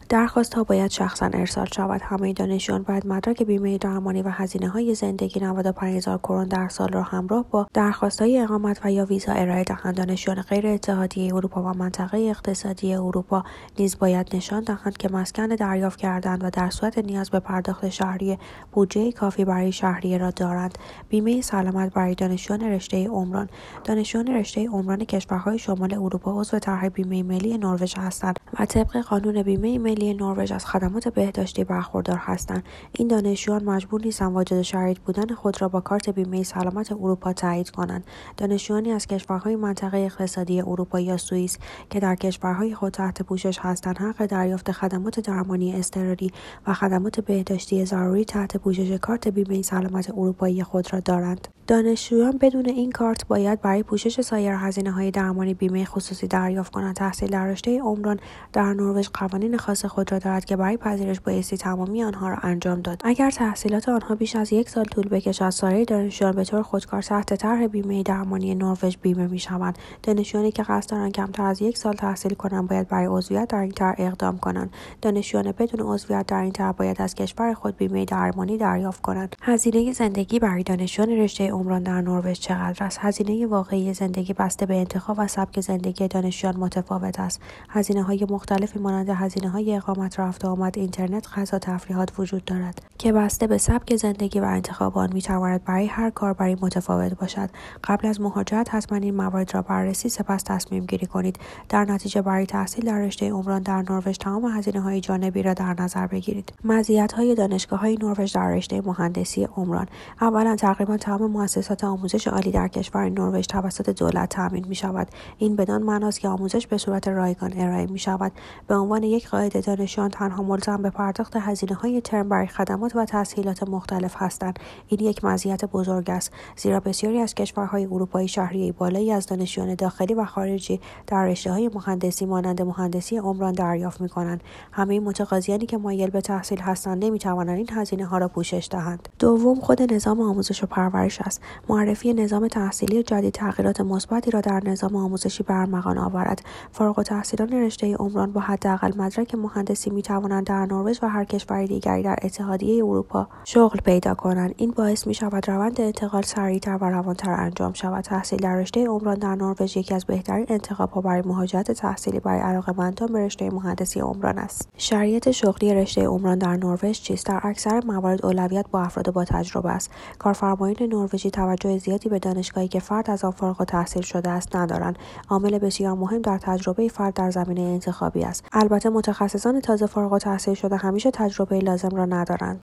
درخواست‌ها باید شخصاً ارسال شود. همه دانشجویان باید مدرک بیمه درمانی و هزینه‌های زندگی 95,000 کرون در سال را همراه با درخواست‌های اقامت و یا ویزا ارائه دهند. دانشجویان غیر اتحادیه اروپا و منطقه اقتصادی اروپا نیز باید نشان دهند که مسکن دریافت کرده‌اند و در صورت نیاز به پرداخت شهریه بودجه کافی برای شهریه را دارند. بیمه سلامت برای دانشجویان رشته عمران. دانشجویان رشته عمران کشورهای شمال اروپا عضو طرح بیمه ملی نروژ هستند و طبق قانون بیمه ملی نروژ از خدمات بهداشتی برخوردار هستند. این دانشجویان مجبور نیستند واجد شرایط بودن خود را با کارت بیمه سلامت اروپا تایید کنند. دانشجویانی از کشورهای منطقه اقتصادی اروپا یا سوئیس که در کشورهای خود تحت پوشش هستند حق دریافت خدمات درمانی اضطراری و خدمات بهداشتی ضروری تحت پوشش کارت بیمه سلامت اروپایی خود را دارند. دانشجویان بدون این کارت باید برای پوشش سایر هزینه‌های درمانی بیمه خصوصی دریافت کنند. تحصیل در رشته عمران در نروژ قوانین خاص خود را دارد که برای پذیرش بایستی تمامی آنها را انجام داد. اگر تحصیلات آنها بیش از 1 سال طول بکشد، سایر دانشجویان به طور خودکار تحت طرح بیمه درمانی نروژ بیمه می‌شوند. دانشجویانی که قصد دارند کمتر از 1 سال تحصیل کنند باید برای عضویت در این طرح اقدام کنند. دانشجویان بدون عضویت در این طرح باید از کشور خود بیمه درمانی دریافت کنند. هزینه زندگی برای دانشجویان رشته عمران در نروژ چقدر است؟ هزینه واقعی زندگی بسته به انتخاب و سبک زندگی دانشجویان متفاوت است. هزینه‌های مختلفی مانند هزینه‌های اقامت، رفت و آمد، اینترنت، غذا، تفریحات وجود دارد که بسته به سبک زندگی و انتخاب آن می‌تواند برای هر کاربری متفاوت باشد. قبل از مهاجرت حتما این موارد را بررسی سپس تصمیم گیری کنید. در نتیجه برای تحصیل در رشته عمران در نروژ تمام هزینه‌های جانبی را در نظر بگیرید. مزیت‌های دانشگاه‌های نروژ در رشته مهندسی عمران. اولا تقریبا تمام مؤسسات آموزش عالی در کشور نروژ توسط دولت تامین می‌شود. این بدان معناست که آموزش به صورت رایگان ارائه می‌شود. به عنوان یک قاعده دانشجویان تنها ملزم به پرداخت هزینه‌های ترم برای خدمات و تسهیلات مختلف هستند. این یک مزیت بزرگ است، زیرا بسیاری از کشورهای اروپایی شهریه بالایی از دانشجویان داخلی و خارجی در رشته‌های مهندسی مانند مهندسی عمران دریافت می‌کنند. همه متقاضیانی که مایل به تحصیل هستند نمی‌توانند این هزینه‌ها را پوشش دهند. دوم، خود نظام آموزش و پرورش است. معرفی نظام تحصیلی جدید تغییرات مثبتی را در نظام آموزشی به ارمغان آورد. فارغ‌التحصیلان رشته عمران با حداقل مدرک مهندسی می‌توانند در نروژ و هر کشور دیگری در اتحادیه اروپا شغل پیدا کنند. این باعث می‌شود روند انتقال سریع‌تر و روان‌تر انجام شود. تحصیل در رشته عمران در نروژ یکی از بهترین انتخاب‌ها برای مهاجرت تحصیلی برای علاقه‌مندان به رشته مهندسی عمران است. شرایط شغلی رشته عمران در نروژ چیست؟ در اکثر موارد اولویت با افراد با تجربه است. کارفرمایان نروژی توجه زیادی به دانشگاهی که فرد از آن فارغ التحصیل شده است ندارند. عامل بسیار مهم در تجربه فرد در زمینه انتخابی است. البته متخصصان تازه فارغ التحصیل شده همیشه تجربه لازم را ندارند.